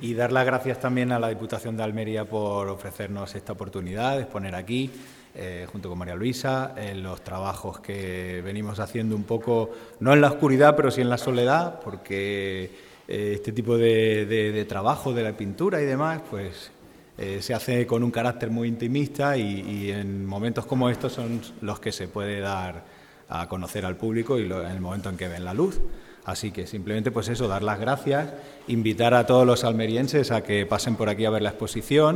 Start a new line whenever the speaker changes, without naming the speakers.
y dar las gracias también a la Diputación de Almería por ofrecernos esta oportunidad de exponer aquí, junto con María Luisa, los trabajos que venimos haciendo un poco, no en la oscuridad, pero sí en la soledad, porque este tipo de trabajo de la pintura y demás, pues se hace con un carácter muy intimista y en momentos como estos son los que se puede dar a conocer al público y en el momento en que ven la luz. Así que simplemente pues eso, dar las gracias, invitar a todos los almerienses a que pasen por aquí a ver la exposición.